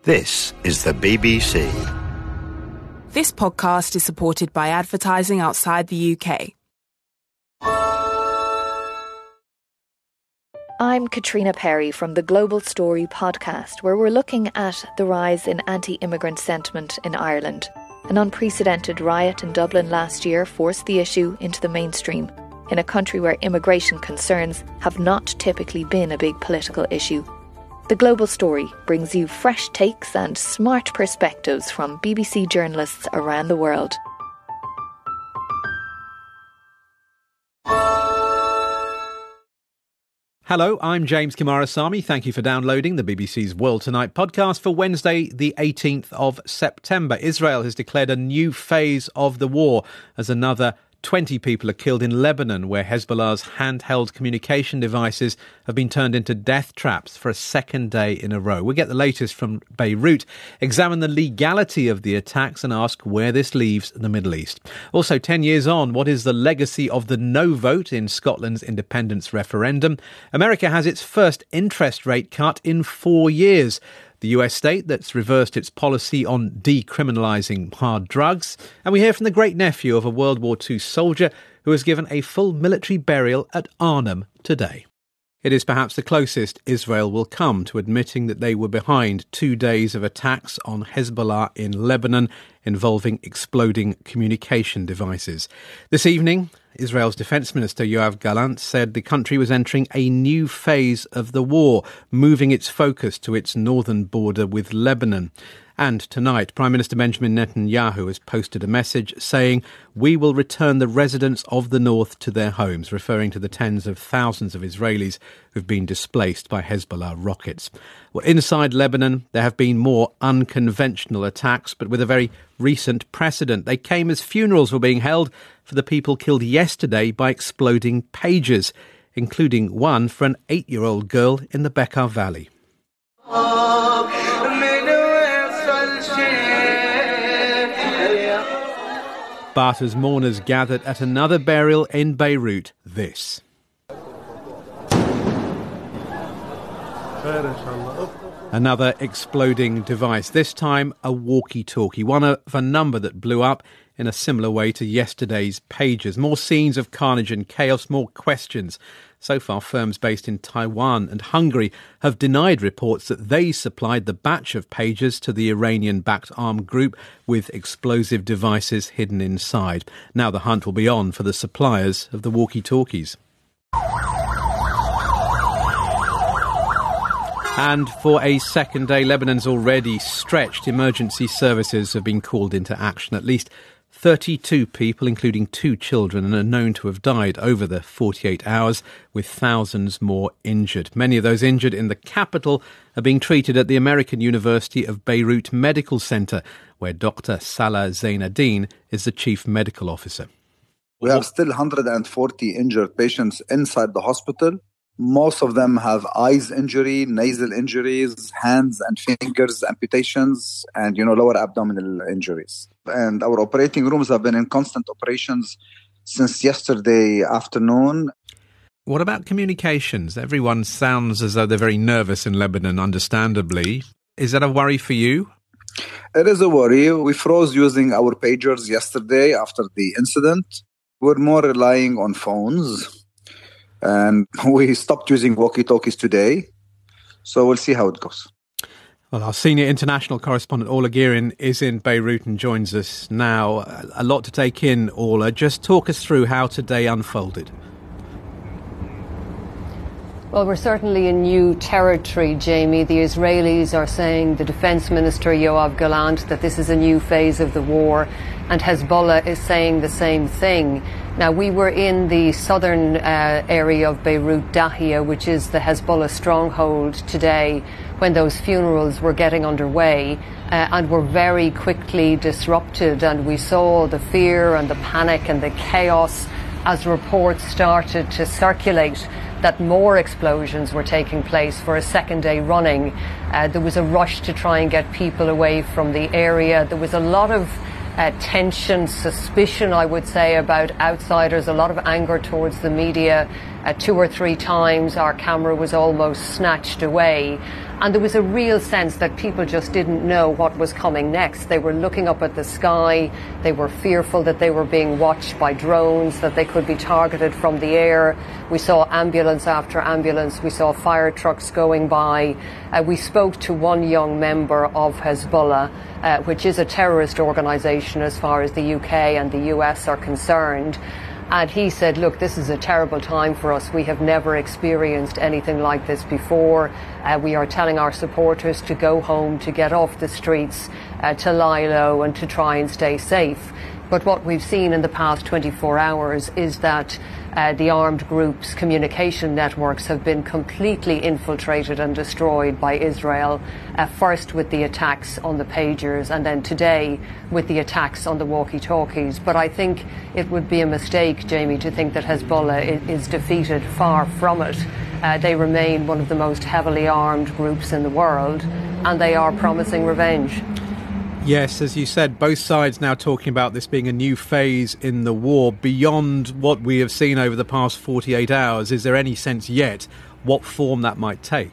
This is the BBC. This podcast is supported by advertising outside the UK. I'm Katrina Perry from the Global Story podcast, where we're looking at the rise in anti-immigrant sentiment in Ireland. An unprecedented riot in Dublin last year forced the issue into the mainstream, in a country where immigration concerns have not typically been a big political issue. The Global Story brings you fresh takes and smart perspectives from BBC journalists around the world. Hello, I'm James Kimarasamy. Thank you for downloading the BBC's World Tonight podcast for Wednesday, the 18th of September. Israel has declared a new phase of the war as another 20 people are killed in Lebanon, where Hezbollah's handheld communication devices have been turned into death traps for a second day in a row. We'll get the latest from Beirut, examine the legality of the attacks and ask where this leaves the Middle East. Also, 10 years on, what is the legacy of the no vote in Scotland's independence referendum? America has its first interest rate cut in 4 years. The US state that's reversed its policy on decriminalising hard drugs. And we hear from the great-nephew of a World War II soldier who was given a full military burial at Arnhem today. It is perhaps the closest Israel will come to admitting that they were behind 2 days of attacks on Hezbollah in Lebanon involving exploding communication devices. This evening, Israel's Defence Minister Yoav Gallant said the country was entering a new phase of the war, moving its focus to its northern border with Lebanon. And tonight, Prime Minister Benjamin Netanyahu has posted a message saying, "We will return the residents of the north to their homes," referring to the tens of thousands of Israelis who've been displaced by Hezbollah rockets. Well, inside Lebanon, there have been more unconventional attacks, but with a very recent precedent. They came as funerals were being held for the people killed yesterday by exploding pagers, including one for an 8-year-old girl in the Bekaa Valley. But as mourners gathered at another burial in Beirut, this. Another exploding device, this time a walkie-talkie, one of a number that blew up in a similar way to yesterday's pagers. More scenes of carnage and chaos, more questions. So far, firms based in Taiwan and Hungary have denied reports that they supplied the batch of pagers to the Iranian-backed armed group with explosive devices hidden inside. Now the hunt will be on for the suppliers of the walkie-talkies. And for a second day, Lebanon's already stretched emergency services have been called into action. At least 32 people, including 2 children, are known to have died over the 48 hours, with thousands more injured. Many of those injured in the capital are being treated at the American University of Beirut Medical Center, where Dr. Salah Zainadine is the chief medical officer. We have still 140 injured patients inside the hospital. Most of them have eyes injury, nasal injuries, hands and fingers amputations, and, lower abdominal injuries. And our operating rooms have been in constant operations since yesterday afternoon. What about communications? Everyone sounds as though they're very nervous in Lebanon, understandably. Is that a worry for you? It is a worry. We froze using our pagers yesterday after the incident. We're more relying on phones. And we stopped using walkie-talkies today, so we'll see how it goes. Well, our senior international correspondent, Orla Guerin, is in Beirut and joins us now. A lot to take in, Orla. Just talk us through how today unfolded. Well, we're certainly in new territory, Jamie. The Israelis are saying, the Defence Minister Yoav Gallant, that this is a new phase of the war, and Hezbollah is saying the same thing. Now, we were in the southern area of Beirut, Dahia, which is the Hezbollah stronghold today, when those funerals were getting underway and were very quickly disrupted, and we saw the fear and the panic and the chaos as reports started to circulate that more explosions were taking place for a second day running. There was a rush to try and get people away from the area. There was a lot of tension, suspicion, I would say, about outsiders, a lot of anger towards the media. 2 or 3 times our camera was almost snatched away. And there was a real sense that people just didn't know what was coming next. They were looking up at the sky. They were fearful that they were being watched by drones, that they could be targeted from the air. We saw ambulance after ambulance. We saw fire trucks going by. We spoke to one young member of Hezbollah, which is a terrorist organisation as far as the UK and the US are concerned. And he said, look, this is a terrible time for us. We have never experienced anything like this before. We are telling our supporters to go home, to get off the streets, to lie low and to try and stay safe. But what we've seen in the past 24 hours is that the armed groups' communication networks have been completely infiltrated and destroyed by Israel, first with the attacks on the pagers and then today with the attacks on the walkie-talkies. But I think it would be a mistake, Jamie, to think that Hezbollah is defeated. Far from it. They remain one of the most heavily armed groups in the world, and they are promising revenge. Yes, as you said, both sides now talking about this being a new phase in the war beyond what we have seen over the past 48 hours. Is there any sense yet what form that might take?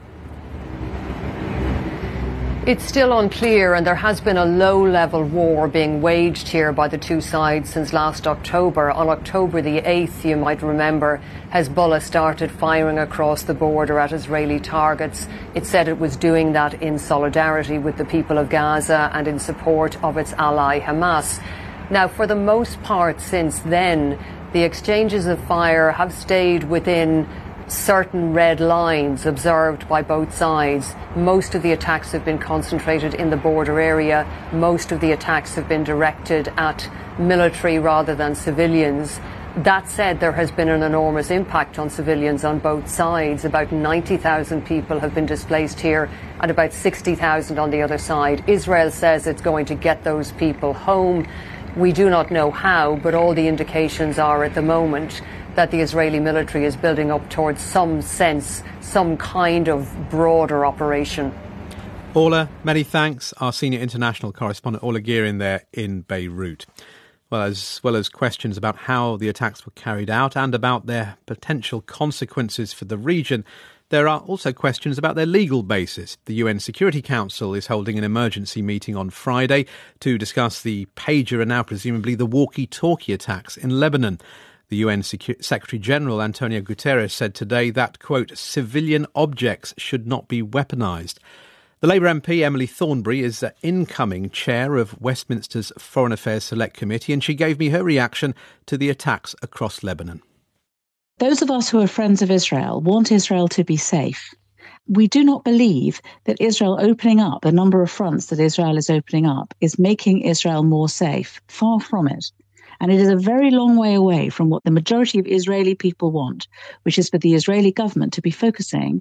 It's still unclear, and there has been a low-level war being waged here by the two sides since last October. On October the 8th, you might remember, Hezbollah started firing across the border at Israeli targets. It said it was doing that in solidarity with the people of Gaza and in support of its ally Hamas. Now, for the most part since then, the exchanges of fire have stayed within certain red lines observed by both sides. Most of the attacks have been concentrated in the border area. Most of the attacks have been directed at military rather than civilians. That said, there has been an enormous impact on civilians on both sides. About 90,000 people have been displaced here and about 60,000 on the other side. Israel says it's going to get those people home. We do not know how, but all the indications are at the moment that the Israeli military is building up towards some sense, some kind of broader operation. Orla, many thanks. Our senior international correspondent, Orla Gearin, there in Beirut. Well as questions about how the attacks were carried out and about their potential consequences for the region, there are also questions about their legal basis. The UN Security Council is holding an emergency meeting on Friday to discuss the pager and now presumably the walkie-talkie attacks in Lebanon. The UN Secretary-General Antonio Guterres said today that, quote, civilian objects should not be weaponised. The Labour MP Emily Thornberry is the incoming chair of Westminster's Foreign Affairs Select Committee, and she gave me her reaction to the attacks across Lebanon. Those of us who are friends of Israel want Israel to be safe. We do not believe that Israel opening up, the number of fronts that Israel is opening up, is making Israel more safe. Far from it. And it is a very long way away from what the majority of Israeli people want, which is for the Israeli government to be focusing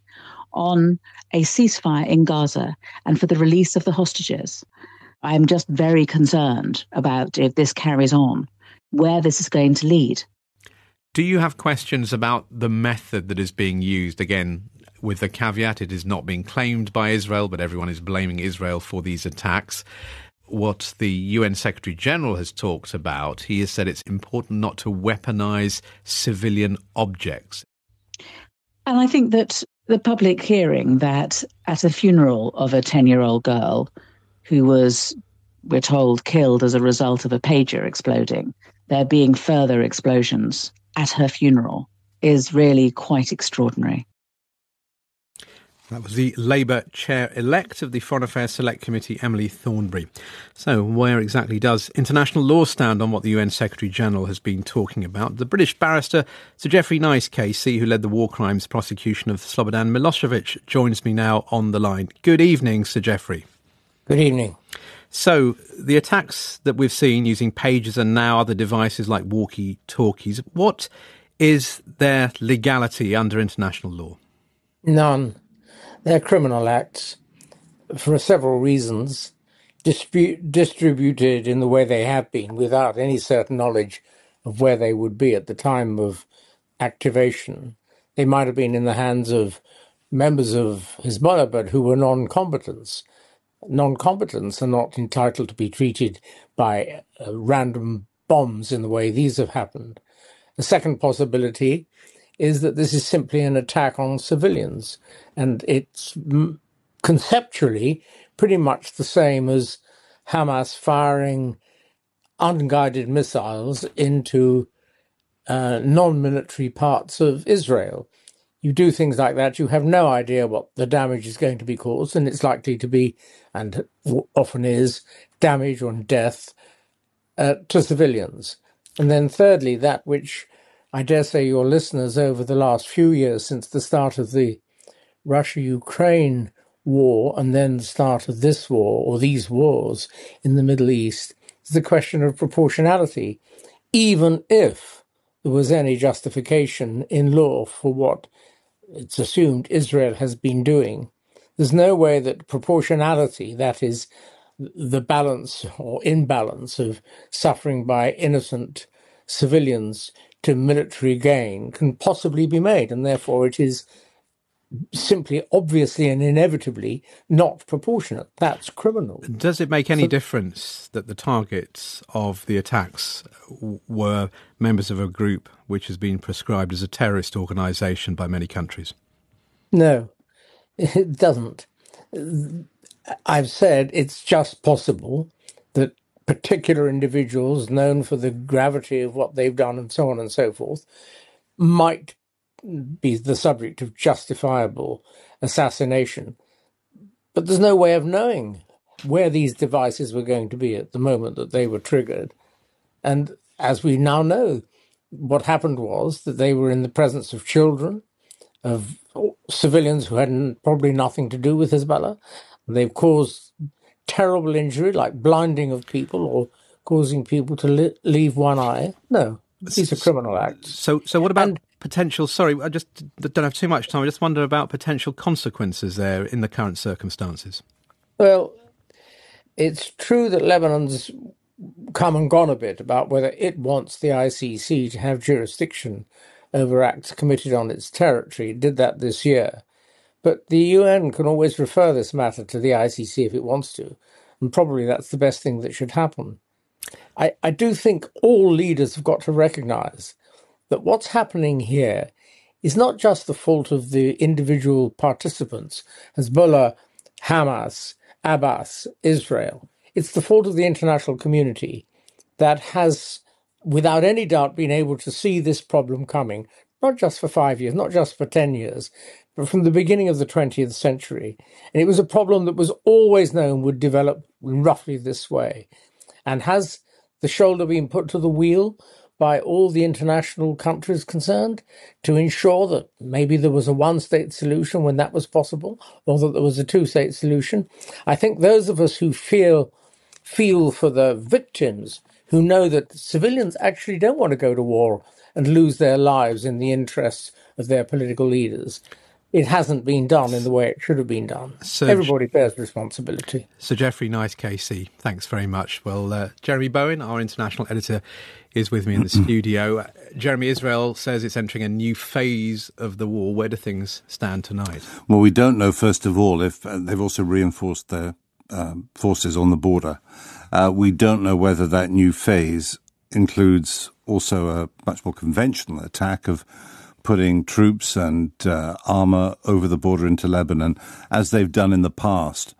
on a ceasefire in Gaza and for the release of the hostages. I am just very concerned about, if this carries on, where this is going to lead. Do you have questions about the method that is being used? Again, with the caveat, it is not being claimed by Israel, but everyone is blaming Israel for these attacks. What the UN Secretary-General has talked about, he has said it's important not to weaponise civilian objects. And I think that the public hearing that at a funeral of a 10-year-old girl who was, we're told, killed as a result of a pager exploding, there being further explosions at her funeral is really quite extraordinary. That was the Labour chair-elect of the Foreign Affairs Select Committee, Emily Thornberry. So where exactly does international law stand on what the UN Secretary-General has been talking about? The British barrister Sir Geoffrey Nice, KC, who led the war crimes prosecution of Slobodan Milosevic, joins me now on the line. Good evening, Sir Geoffrey. Good evening. So the attacks that we've seen using pagers and now other devices like walkie-talkies, what is their legality under international law? None. They're criminal acts for several reasons, distributed in the way they have been without any certain knowledge of where they would be at the time of activation. They might have been in the hands of members of Hezbollah, but who were non-combatants. non-combatants are not entitled to be treated by random bombs in the way these have happened. The second possibility is that this is simply an attack on civilians, and it's conceptually pretty much the same as Hamas firing unguided missiles into non-military parts of Israel. You do things like that, you have no idea what the damage is going to be caused, and it's likely to be, and often is, damage or death to civilians. And then thirdly, that which I dare say your listeners over the last few years since the start of the Russia-Ukraine war and then the start of this war or these wars in the Middle East is the question of proportionality. Even if there was any justification in law for what it's assumed Israel has been doing, there's no way that proportionality, that is, the balance or imbalance of suffering by innocent civilians to military gain, can possibly be made, and therefore it is simply, obviously and inevitably not proportionate. That's criminal. Does it make any difference that the targets of the attacks were members of a group which has been prescribed as a terrorist organisation by many countries? No, it doesn't. I've said it's just possible that particular individuals known for the gravity of what they've done and so on and so forth might be the subject of justifiable assassination. But there's no way of knowing where these devices were going to be at the moment that they were triggered. And as we now know, what happened was that they were in the presence of children, of civilians who had probably nothing to do with Hezbollah. They've caused terrible injury, like blinding of people or causing people to leave one eye. No, these are criminal acts. So what about potential, sorry, I just don't have too much time. I just wonder about potential consequences there in the current circumstances. Well, it's true that Lebanon's come and gone a bit about whether it wants the ICC to have jurisdiction over acts committed on its territory. It did that this year. But the UN can always refer this matter to the ICC if it wants to, and probably that's the best thing that should happen. I do think all leaders have got to recognise that what's happening here is not just the fault of the individual participants, Hezbollah, Hamas, Abbas, Israel. It's the fault of the international community that has, without any doubt, been able to see this problem coming, not just for 5 years, not just for 10 years, but from the beginning of the 20th century. And it was a problem that was always known would develop roughly this way. And has the shoulder been put to the wheel by all the international countries concerned to ensure that maybe there was a one-state solution when that was possible, or that there was a two-state solution? I think those of us who feel for the victims, who know that civilians actually don't want to go to war and lose their lives in the interests of their political leaders, it hasn't been done in the way it should have been done. So everybody bears responsibility. Sir Geoffrey Nice KC, thanks very much. Well, Jeremy Bowen, our international editor, is with me in the studio. Jeremy, Israel says it's entering a new phase of the war. Where do things stand tonight? Well, we don't know, first of all, if they've also reinforced their forces on the border. We don't know whether that new phase includes also a much more conventional attack of putting troops and armour over the border into Lebanon, as they've done in the past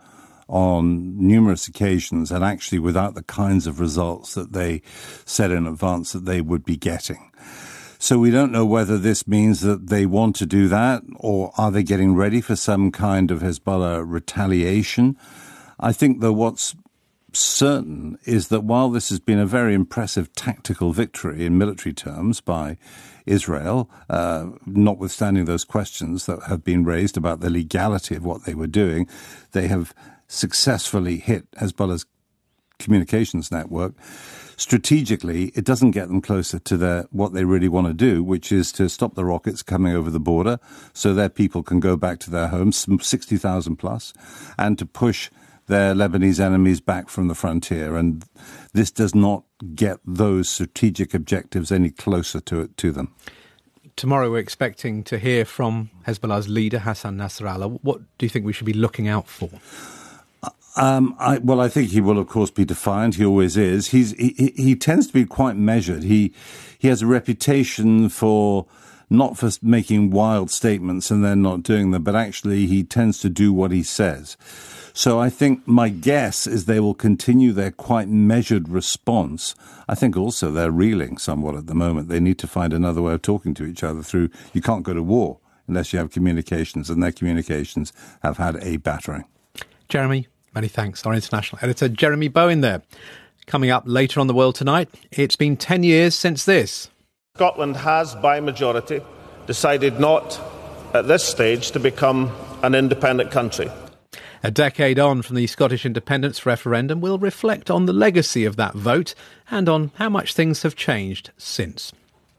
on numerous occasions, and actually without the kinds of results that they said in advance that they would be getting. So we don't know whether this means that they want to do that, or are they getting ready for some kind of Hezbollah retaliation? I think that what's certain is that while this has been a very impressive tactical victory in military terms by Israel, notwithstanding those questions that have been raised about the legality of what they were doing, they have successfully hit Hezbollah's communications network. Strategically, it doesn't get them closer to what they really want to do, which is to stop the rockets coming over the border so their people can go back to their homes, 60,000 plus, and to push their Lebanese enemies back from the frontier. And this does not get those strategic objectives any closer to them. Tomorrow we're expecting to hear from Hezbollah's leader, Hassan Nasrallah. What do you think we should be looking out for? I think he will, of course, be defiant. He always is. He tends to be quite measured. He has a reputation for not for making wild statements and then not doing them, but actually he tends to do what he says. So I think my guess is they will continue their quite measured response. I think also they're reeling somewhat at the moment. They need to find another way of talking to each other through. You can't go to war unless you have communications, and their communications have had a battering. Jeremy, many thanks. Our international editor, Jeremy Bowen there. Coming up later on The World Tonight, it's been 10 years since this. Scotland has, by majority, decided not, at this stage, to become an independent country. A decade on from the Scottish independence referendum, we'll reflect on the legacy of that vote and on how much things have changed since.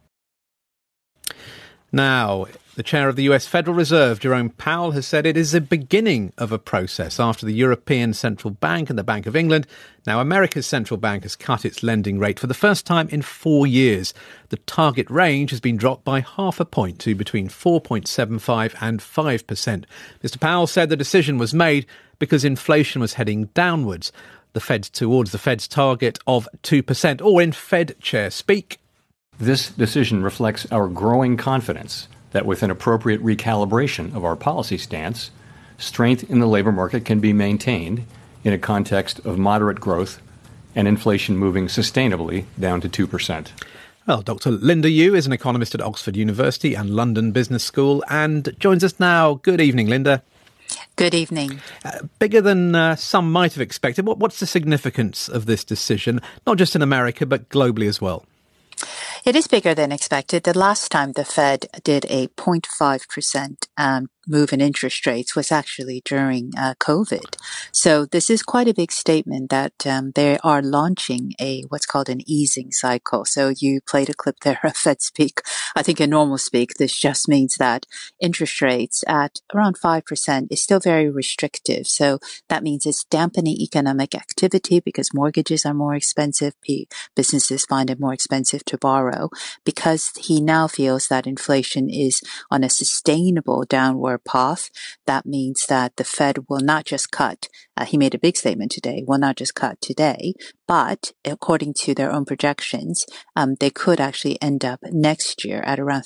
Now, the chair of the US Federal Reserve, Jerome Powell, has said it is the beginning of a process after the European Central Bank and the Bank of England. Now, America's central bank has cut its lending rate for the first time in 4 years. The target range has been dropped by half a point to between 4.75 and 5%. Mr. Powell said the decision was made because inflation was heading downwards. Towards the Fed's target of 2%, or in Fed chair speak. This decision reflects our growing confidence that with an appropriate recalibration of our policy stance, strength in the labor market can be maintained in a context of moderate growth and inflation moving sustainably down to 2%. Well, Dr. Linda Yueh is an economist at Oxford University and London Business School and joins us now. Good evening, Linda. Good evening. Bigger than some might have expected. What's the significance of this decision, not just in America, but globally as well? It is bigger than expected. The last time the Fed did a 0.5% move in interest rates was actually during COVID. So this is quite a big statement that they are launching what's called an easing cycle. So you played a clip there of Fed speak. I think in normal speak, this just means that interest rates at around 5% is still very restrictive. So that means it's dampening economic activity because mortgages are more expensive. Businesses find it more expensive to borrow because he now feels that inflation is on a sustainable downward path. That means that the Fed will not just cut. He made a big statement today, will not just cut today, but according to their own projections, they could actually end up next year at around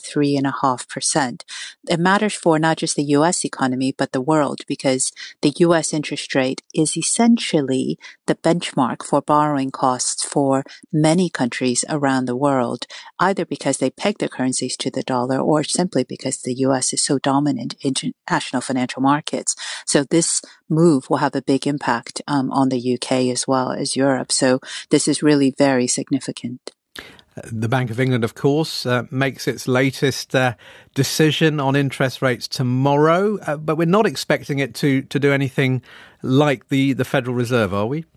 3.5%. It matters for not just the U.S. economy, but the world, because the U.S. interest rate is essentially the benchmark for borrowing costs for many countries around the world, either because they peg their currencies to the dollar or simply because the U.S. is so dominant in international financial markets. So this move will have a big impact on the UK as well as Europe. So this is really very significant. The Bank of England, of course, makes its latest decision on interest rates tomorrow, but we're not expecting it to do anything like the Federal Reserve, are we?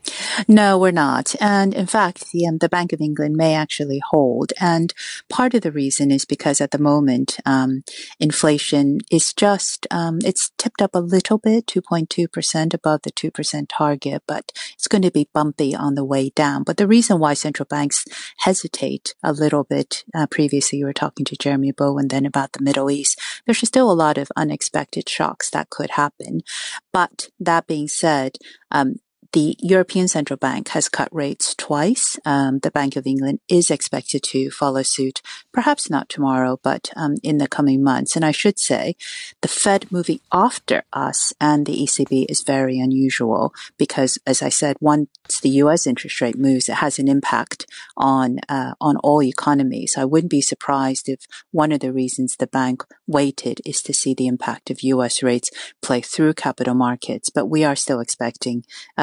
No, we're not. And in fact, the Bank of England may actually hold. And part of the reason is because at the moment, inflation is just, it's tipped up a little bit, 2.2% above the 2% target, but it's going to be bumpy on the way down. But the reason why central banks hesitate a little bit, previously you were talking to Jeremy Bowen then about the Middle East, there's still a lot of unexpected shocks that could happen. But that being said, the European Central Bank has cut rates twice. The Bank of England is expected to follow suit, perhaps not tomorrow, but in the coming months. And I should say the Fed moving after us and the ECB is very unusual because, as I said, once the U.S. interest rate moves, it has an impact on all economies. I wouldn't be surprised if one of the reasons the bank waited is to see the impact of U.S. rates play through capital markets. But we are still expecting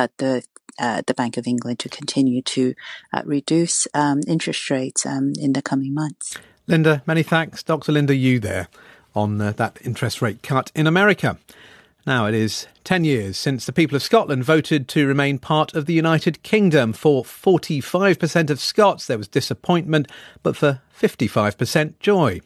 the Bank of England to continue to reduce interest rates in the coming months. Linda, many thanks. Dr. Linda Yueh there on that interest rate cut in America. Now, it is 10 years since the people of Scotland voted to remain part of the United Kingdom. For 45% of Scots, there was disappointment, but for 55%, joy.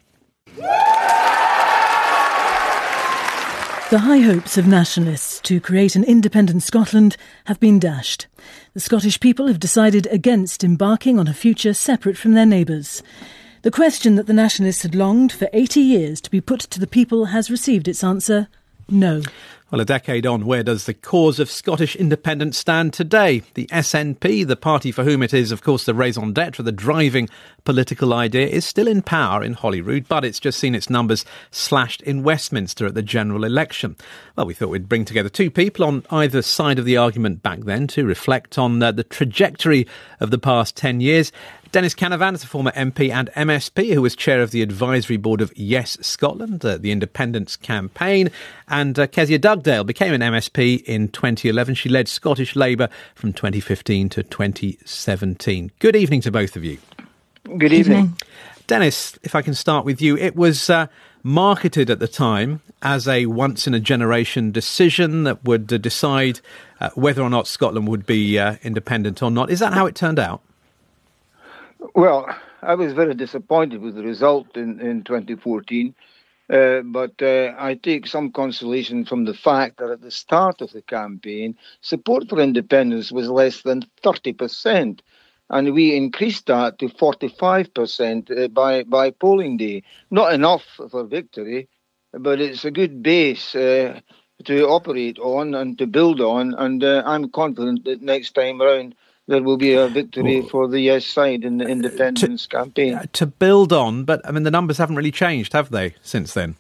The high hopes of nationalists to create an independent Scotland have been dashed. The Scottish people have decided against embarking on a future separate from their neighbours. The question that the nationalists had longed for 80 years to be put to the people has received its answer: no. Well, a decade on, where does the cause of Scottish independence stand today? The SNP, the party for whom it is, of course, the raison d'etre, the driving political idea, is still in power in Holyrood, but it's just seen its numbers slashed in Westminster at the general election. Well, we thought we'd bring together two people on either side of the argument back then to reflect on the trajectory of the past 10 years. Dennis Canavan is a former MP and MSP who was chair of the advisory board of Yes Scotland, the independence campaign. And Kezia Dugdale became an MSP in 2011. She led Scottish Labour from 2015 to 2017. Good evening to both of you. Good evening. Dennis, if I can start with you. It was marketed at the time as a once-in-a-generation decision that would decide whether or not Scotland would be independent or not. Is that how it turned out? Well, I was very disappointed with the result in 2014, but I take some consolation from the fact that at the start of the campaign, support for independence was less than 30%, and we increased that to 45% by polling day. Not enough for victory, but it's a good base to operate on and to build on, and I'm confident that next time round there will be a victory for the Yes side in the independence campaign. To build on, but I mean the numbers haven't really changed, have they, since then?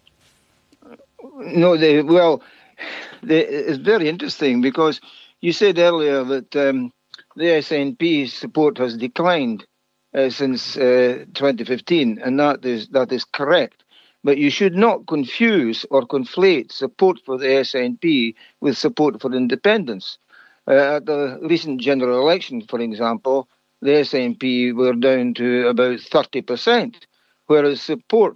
No, it's very interesting because you said earlier that the SNP support has declined since 2015, and that is correct. But you should not confuse or conflate support for the SNP with support for independence. At the recent general election, for example, the SNP were down to about 30%, whereas support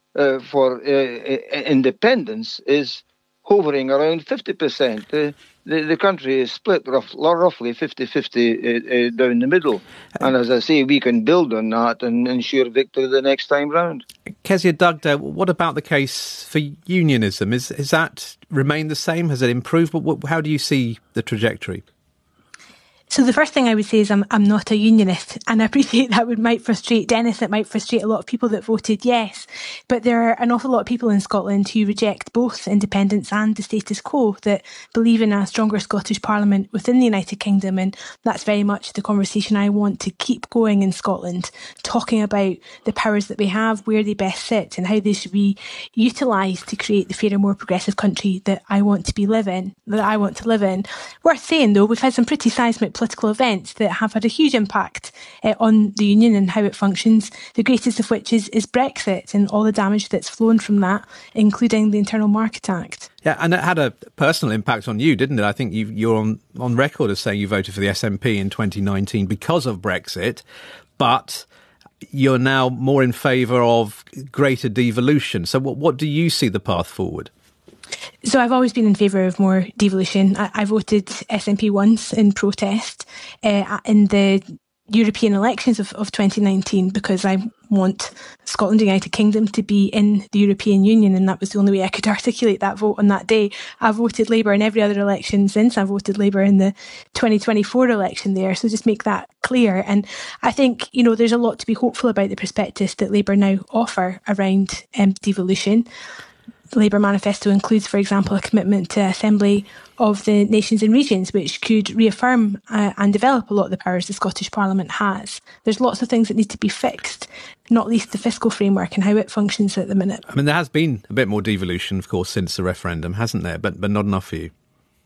for independence is hovering around 50%. The country is split roughly 50-50 down the middle. And as I say, we can build on that and ensure victory the next time round. Kezia Dugdale, what about the case for unionism? Is that remained the same? Has it improved? How do you see the trajectory? So the first thing I would say is I'm not a unionist, and I appreciate that might frustrate Dennis, it might frustrate a lot of people that voted yes, but there are an awful lot of people in Scotland who reject both independence and the status quo, that believe in a stronger Scottish Parliament within the United Kingdom, and that's very much the conversation I want to keep going in Scotland, talking about the powers that we have, where they best sit, and how they should be utilised to create the fairer, more progressive country that I want to live in. Worth saying though, we've had some pretty seismic political events that have had a huge impact on the union and how it functions, the greatest of which is Brexit and all the damage that's flown from that, including the Internal Market Act. Yeah, and it had a personal impact on you, didn't it? I think you're on record as saying you voted for the SNP in 2019 because of Brexit, but you're now more in favour of greater devolution. So what do you see the path forward? So I've always been in favour of more devolution. I voted SNP once in protest in the European elections of 2019 because I want Scotland and the United Kingdom to be in the European Union, and that was the only way I could articulate that vote on that day. I voted Labour in every other election since. I voted Labour in the 2024 election there, so just make that clear. And I think, there's a lot to be hopeful about the prospectus that Labour now offer around devolution. The Labour manifesto includes, for example, a commitment to Assembly of the Nations and Regions, which could reaffirm and develop a lot of the powers the Scottish Parliament has. There's lots of things that need to be fixed, not least the fiscal framework and how it functions at the minute. I mean, there has been a bit more devolution, of course, since the referendum, hasn't there? But not enough for you.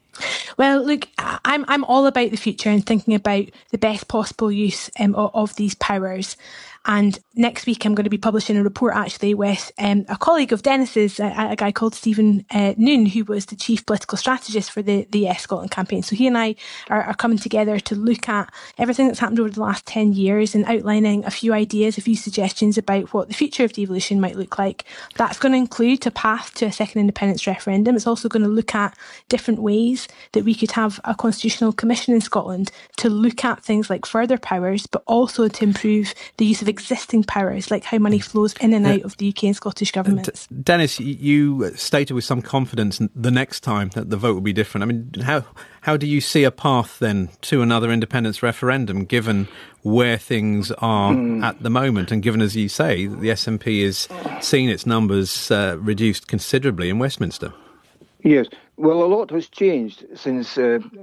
Well, look, I'm all about the future and thinking about the best possible use of these powers. And next week I'm going to be publishing a report actually with a colleague of Dennis's, a guy called Stephen Noon, who was the chief political strategist for the Yes Scotland campaign. So he and I are coming together to look at everything that's happened over the last 10 years and outlining a few ideas, a few suggestions about what the future of devolution might look like. That's going to include a path to a second independence referendum. It's also going to look at different ways that we could have a constitutional commission in Scotland to look at things like further powers, but also to improve the use of existing powers, like how money flows in and out of the UK and Scottish governments. Dennis, you stated with some confidence the next time that the vote will be different. I mean, how do you see a path then to another independence referendum, given where things are at the moment, and given, as you say, the SNP is seeing its numbers reduced considerably in Westminster? Yes. Well, a lot has changed since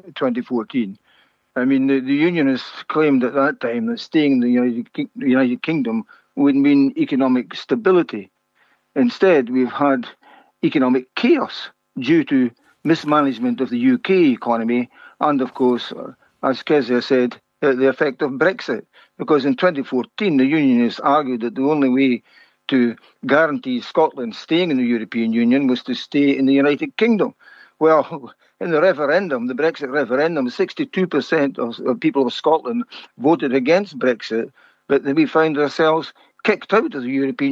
2014. I mean, the unionists claimed at that time that staying in the United Kingdom would mean economic stability. Instead, we've had economic chaos due to mismanagement of the UK economy and, of course, as Kezia said, the effect of Brexit. Because in 2014, the unionists argued that the only way to guarantee Scotland staying in the European Union was to stay in the United Kingdom. Well, in the referendum, the Brexit referendum, 62% of people of Scotland voted against Brexit, but we found ourselves kicked out of the European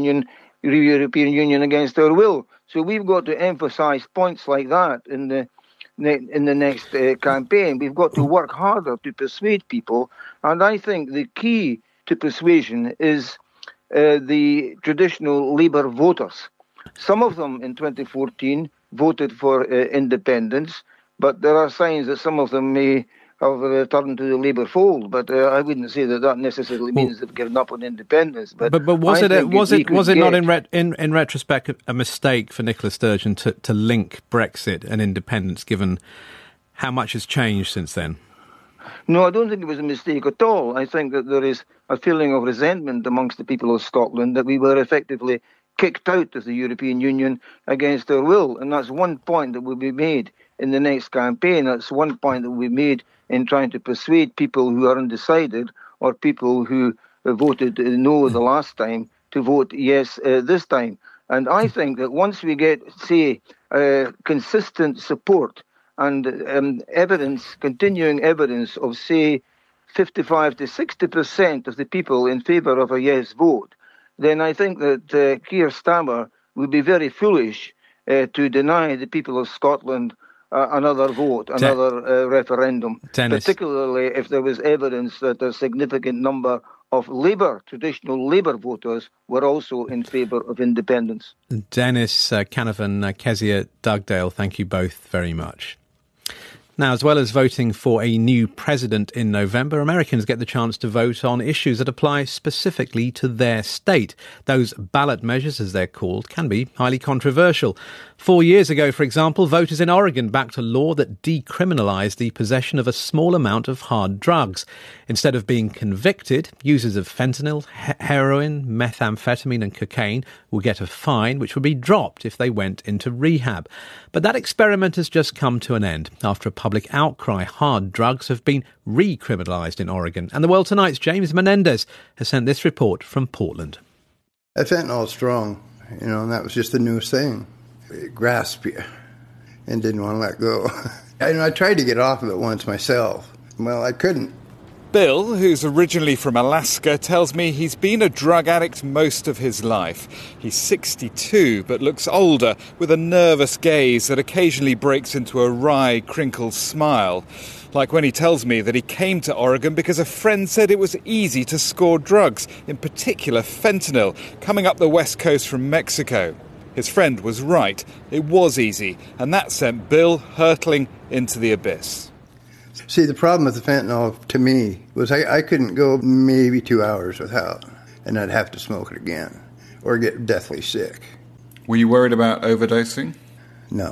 Union against our will. So we've got to emphasise points like that in the next campaign. We've got to work harder to persuade people, and I think the key to persuasion is the traditional Labour voters. Some of them in 2014 voted for independence, but there are signs that some of them may have returned to the Labour fold. But I wouldn't say that necessarily means they've given up on independence. But was it not in retrospect a mistake for Nicola Sturgeon to link Brexit and independence, given how much has changed since then? No, I don't think it was a mistake at all. I think that there is a feeling of resentment amongst the people of Scotland that we were effectively kicked out of the European Union against our will. And that's one point that will be made in the next campaign. That's one point that will be made in trying to persuade people who are undecided or people who voted no the last time to vote yes this time. And I think that once we get, say, consistent support and evidence, continuing evidence of, say, 55 to 60% of the people in favour of a yes vote, then I think that Keir Starmer would be very foolish to deny the people of Scotland another vote, another referendum, particularly if there was evidence that a significant number of traditional Labour voters were also in favour of independence. Dennis Canavan, Kezia Dugdale, thank you both very much. Now, as well as voting for a new president in November, Americans get the chance to vote on issues that apply specifically to their state. Those ballot measures, as they're called, can be highly controversial. 4 years ago, for example, voters in Oregon backed a law that decriminalised the possession of a small amount of hard drugs. Instead of being convicted, users of fentanyl, heroin, methamphetamine and cocaine will get a fine which would be dropped if they went into rehab. But that experiment has just come to an end. After a public outcry, hard drugs have been recriminalised in Oregon. And the World Tonight's James Menendez has sent this report from Portland. Fentanyl is strong, and that was just the newest thing. It grasped you and didn't want to let go. I tried to get off of it once myself. Well, I couldn't. Bill, who's originally from Alaska, tells me he's been a drug addict most of his life. He's 62, but looks older, with a nervous gaze that occasionally breaks into a wry, crinkled smile. Like when he tells me that he came to Oregon because a friend said it was easy to score drugs, in particular fentanyl, coming up the west coast from Mexico. His friend was right. It was easy, and that sent Bill hurtling into the abyss. See, the problem with the fentanyl, to me, was I couldn't go maybe 2 hours without, and I'd have to smoke it again, or get deathly sick. Were you worried about overdosing? No,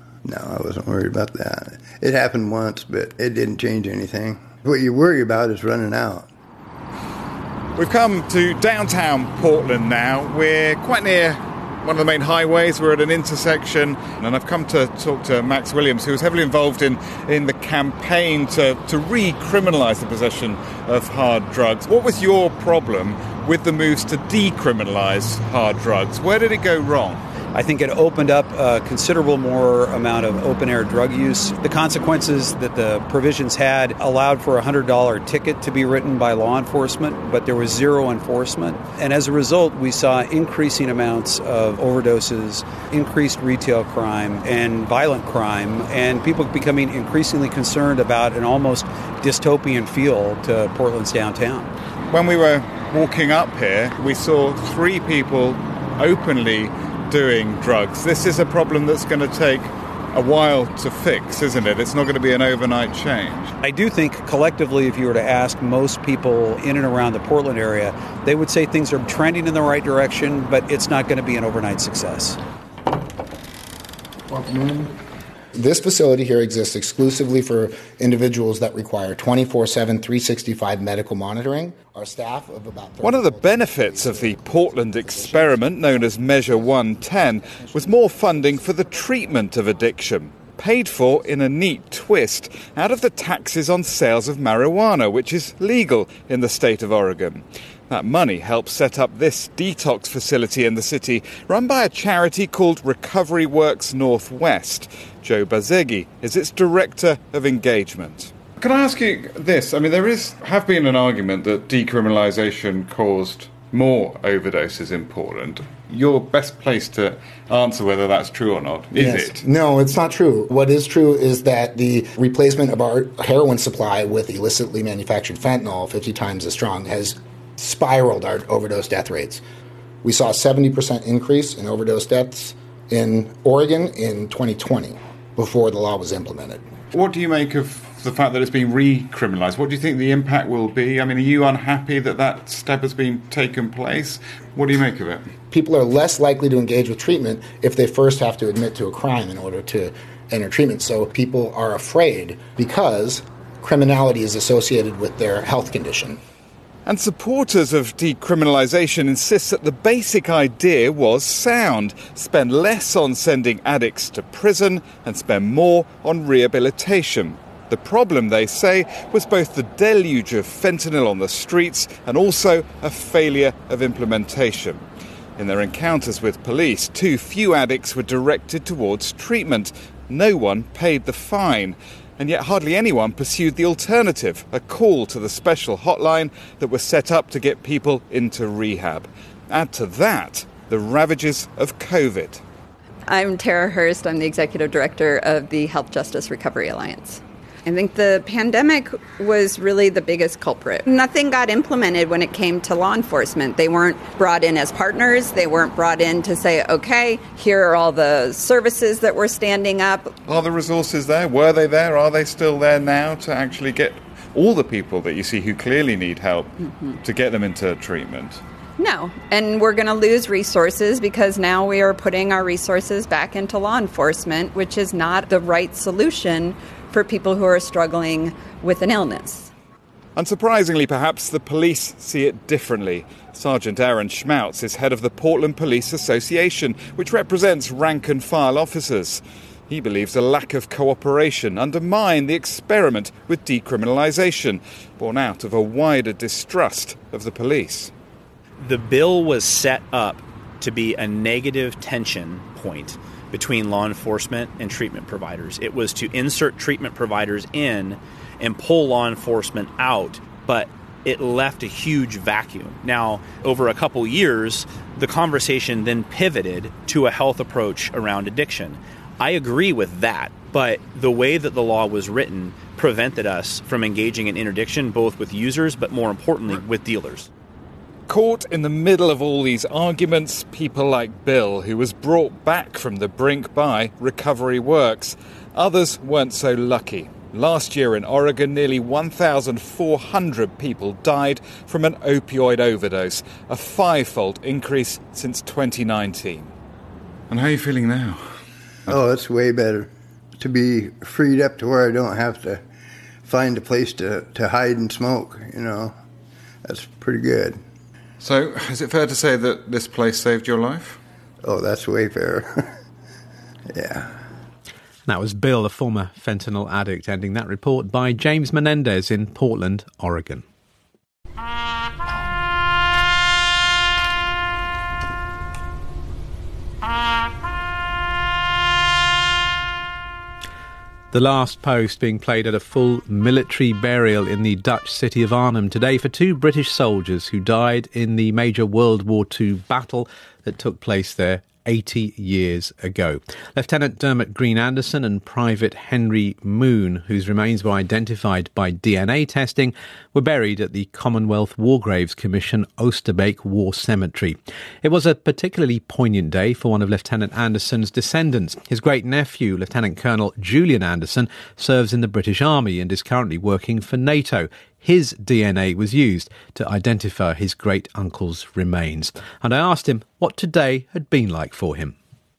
I wasn't worried about that. It happened once, but it didn't change anything. What you worry about is running out. We've come to downtown Portland now. We're quite near one of the main highways. We're at an intersection, and I've come to talk to Max Williams, who was heavily involved in the campaign to recriminalise the possession of hard drugs. What was your problem with the moves to decriminalise hard drugs? Where did it go wrong? I think it opened up a considerable more amount of open-air drug use. The consequences that the provisions had allowed for a $100 ticket to be written by law enforcement, but there was zero enforcement. And as a result, we saw increasing amounts of overdoses, increased retail crime, and violent crime, and people becoming increasingly concerned about an almost dystopian feel to Portland's downtown. When we were walking up here, we saw 3 people openly doing drugs. This is a problem that's going to take a while to fix, isn't it? It's not going to be an overnight change. I do think collectively, if you were to ask most people in and around the Portland area, they would say things are trending in the right direction, but it's not going to be an overnight success. Welcome in. This facility here exists exclusively for individuals that require 24/7, 365 medical monitoring. Our staff of about 30. One of the benefits of the Portland experiment, known as Measure 110, was more funding for the treatment of addiction, paid for in a neat twist out of the taxes on sales of marijuana, which is legal in the state of Oregon. That money helped set up this detox facility in the city, run by a charity called Recovery Works Northwest. Joe Bazeghi is its director of engagement. Can I ask you this? I mean, there have been an argument that decriminalisation caused more overdoses in Portland. You're best placed to answer whether that's true or not. Is it? No, it's not true. What is true is that the replacement of our heroin supply with illicitly manufactured fentanyl, 50 times as strong, has spiraled our overdose death rates. We saw a 70% increase in overdose deaths in Oregon in 2020 before the law was implemented. What do you make of the fact that it's been recriminalised? What do you think the impact will be? I mean, are you unhappy that that step has been taken place? What do you make of it? People are less likely to engage with treatment if they first have to admit to a crime in order to enter treatment. So people are afraid because criminality is associated with their health condition. And supporters of decriminalisation insist that the basic idea was sound. Spend less on sending addicts to prison and spend more on rehabilitation. The problem, they say, was both the deluge of fentanyl on the streets and also a failure of implementation. In their encounters with police, too few addicts were directed towards treatment. No one paid the fine. And yet hardly anyone pursued the alternative, a call to the special hotline that was set up to get people into rehab. Add to that the ravages of COVID. I'm Tara Hurst. I'm the Executive Director of the Health Justice Recovery Alliance. I think the pandemic was really the biggest culprit. Nothing got implemented when it came to law enforcement. They weren't brought in as partners. They weren't brought in to say, okay, here are all the services that we're standing up. Are the resources there? Were they there? Are they still there now to actually get all the people that you see who clearly need help to get them into treatment? No, and we're going to lose resources because now we are putting our resources back into law enforcement, which is not the right solution for people who are struggling with an illness. Unsurprisingly, perhaps, the police see it differently. Sergeant Aaron Schmautz is head of the Portland Police Association, which represents rank-and-file officers. He believes a lack of cooperation undermined the experiment with decriminalisation, born out of a wider distrust of the police. The bill was set up to be a negative tension point between law enforcement and treatment providers. It was to insert treatment providers in and pull law enforcement out, but it left a huge vacuum. Now, over a couple years, the conversation then pivoted to a health approach around addiction. I agree with that, but the way that the law was written prevented us from engaging in interdiction, both with users, but more importantly, with dealers. Caught in the middle of all these arguments, people like Bill, who was brought back from the brink by Recovery Works. Others weren't so lucky. Last year in Oregon, nearly 1,400 people died from an opioid overdose, a 5-fold increase since 2019. And how are you feeling now? Oh, it's way better. To be freed up to where I don't have to find a place to hide and smoke, That's pretty good. So, is it fair to say that this place saved your life? Oh, that's way fair. Yeah. That was Bill, a former fentanyl addict, ending that report by James Menendez in Portland, Oregon. The last post being played at a full military burial in the Dutch city of Arnhem today for 2 British soldiers who died in the major World War II battle that took place there 80 years ago. Lieutenant Dermot Green Anderson and Private Henry Moon, whose remains were identified by DNA testing, were buried at the Commonwealth War Graves Commission Oosterbeek War Cemetery. It was a particularly poignant day for one of Lieutenant Anderson's descendants. His great-nephew, Lieutenant Colonel Julian Anderson, serves in the British Army and is currently working for NATO. His DNA was used to identify his great-uncle's remains. And I asked him what today had been like for him.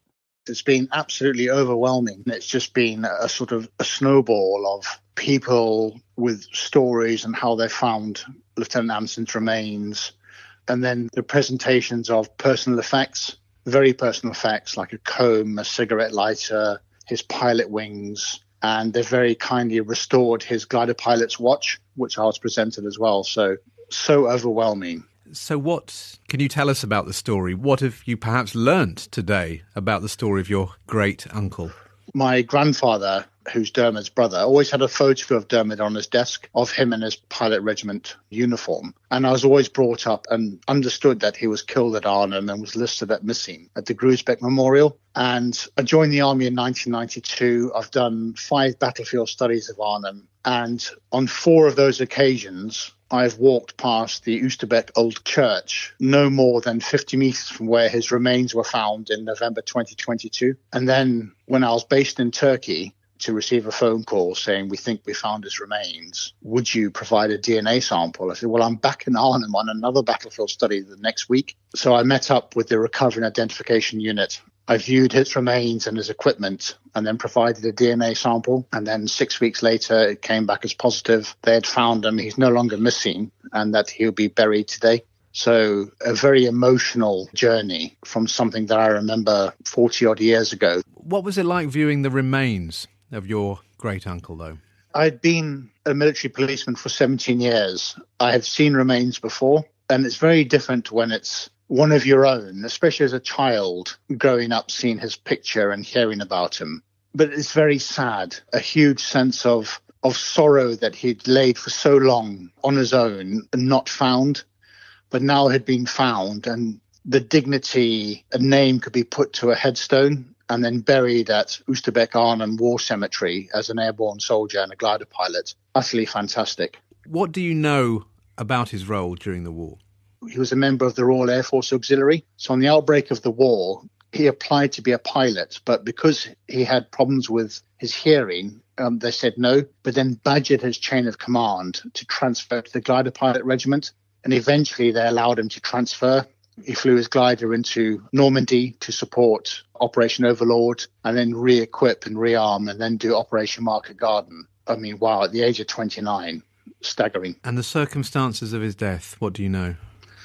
It's been absolutely overwhelming. It's just been a sort of a snowball of people with stories and how they found Lieutenant Amundsen's remains. And then the presentations of personal effects, very personal effects, like a comb, a cigarette lighter, his pilot wings. And they've very kindly restored his glider pilot's watch, which I was presented as well. So overwhelming. So what can you tell us about the story? What have you perhaps learnt today about the story of your great uncle? My grandfather, who's Dermot's brother, always had a photo of Dermot on his desk of him in his pilot regiment uniform. And I was always brought up and understood that he was killed at Arnhem and was listed at missing at the Groesbeck Memorial. And I joined the army in 1992. I've done 5 battlefield studies of Arnhem. And on 4 of those occasions, I've walked past the Oosterbeek Old Church, no more than 50 metres from where his remains were found in November 2022. And then when I was based in Turkey, to receive a phone call saying, we think we found his remains, would you provide a DNA sample? I said, well, I'm back in Arnhem on another battlefield study the next week. So I met up with the Recovery and Identification Unit. I viewed his remains and his equipment and then provided a DNA sample. And then 6 weeks later, it came back as positive. They had found him. He's no longer missing and that he'll be buried today. So a very emotional journey from something that I remember 40 odd years ago. What was it like viewing the remains of your great uncle, though? I'd been a military policeman for 17 years. I had seen remains before, and it's very different when it's one of your own, especially as a child growing up, seeing his picture and hearing about him. But it's very sad, a huge sense of sorrow that he'd laid for so long on his own and not found, but now had been found, and the dignity, a name could be put to a headstone and then buried at Oosterbeek Arnhem War Cemetery as an airborne soldier and a glider pilot. Utterly fantastic. What do you know about his role during the war? He was a member of the Royal Air Force Auxiliary. So on the outbreak of the war, he applied to be a pilot, but because he had problems with his hearing, they said no, but then badgered his chain of command to transfer to the glider pilot regiment. And eventually they allowed him to transfer. He flew his glider into Normandy to support Operation Overlord and then re-equip and rearm and then do Operation Market Garden. I mean, wow, at the age of 29, staggering. And the circumstances of his death, what do you know?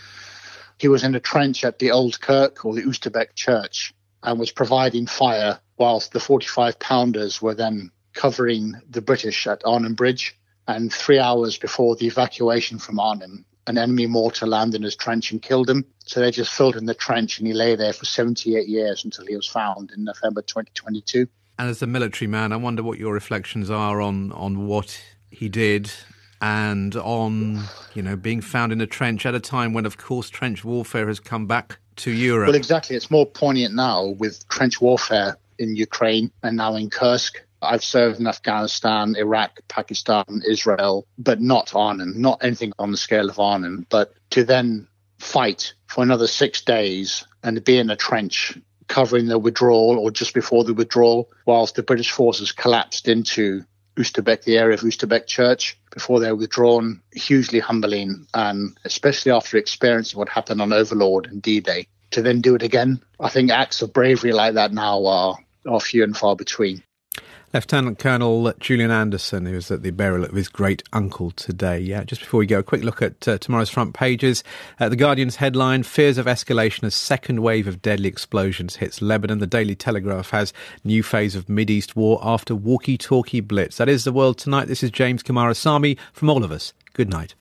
He was in a trench at the Old Kirk or the Oosterbeek Church and was providing fire whilst the 45-pounders were then covering the British at Arnhem Bridge. And 3 hours before the evacuation from Arnhem, an enemy mortar landed in his trench and killed him. So they just filled in the trench and he lay there for 78 years until he was found in November 2022. And as a military man, I wonder what your reflections are on what he did and on, being found in a trench at a time when, of course, trench warfare has come back to Europe. Well, exactly. It's more poignant now with trench warfare in Ukraine and now in Kursk. I've served in Afghanistan, Iraq, Pakistan, Israel, but not Arnhem, not anything on the scale of Arnhem. But to then fight for another 6 days and to be in a trench covering the withdrawal or just before the withdrawal, whilst the British forces collapsed into Oosterbeek, the area of Oosterbeek Church, before they were withdrawn, hugely humbling. And especially after experiencing what happened on Overlord and D-Day, to then do it again. I think acts of bravery like that now are few and far between. Lieutenant Colonel Julian Anderson, who was at the burial of his great uncle today. Yeah, just before we go, a quick look at tomorrow's front pages. The Guardian's headline, fears of escalation as second wave of deadly explosions hits Lebanon. The Daily Telegraph has new phase of Mideast war after walkie-talkie blitz. That is The World Tonight. This is James Coomarasamy from all of us. Good night.